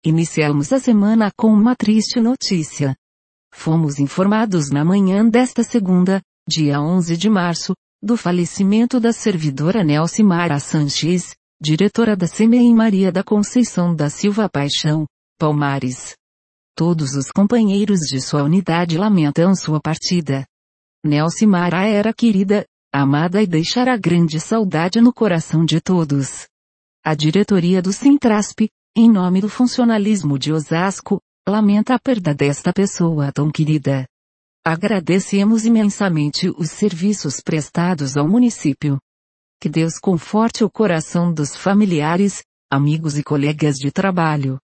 Iniciamos a semana com uma triste notícia. Fomos informados na manhã desta segunda, dia 11 de março, do falecimento da servidora Nelcimara Sanches, diretora da CMEI Maria da Conceição da Silva Paixão, Palmares. Todos os companheiros de sua unidade lamentam sua partida. Nelcimara era querida, amada e deixará grande saudade no coração de todos. A diretoria do Sintrasp, em nome do funcionalismo de Osasco, lamenta a perda desta pessoa tão querida. Agradecemos imensamente os serviços prestados ao município. Que Deus conforte o coração dos familiares, amigos e colegas de trabalho.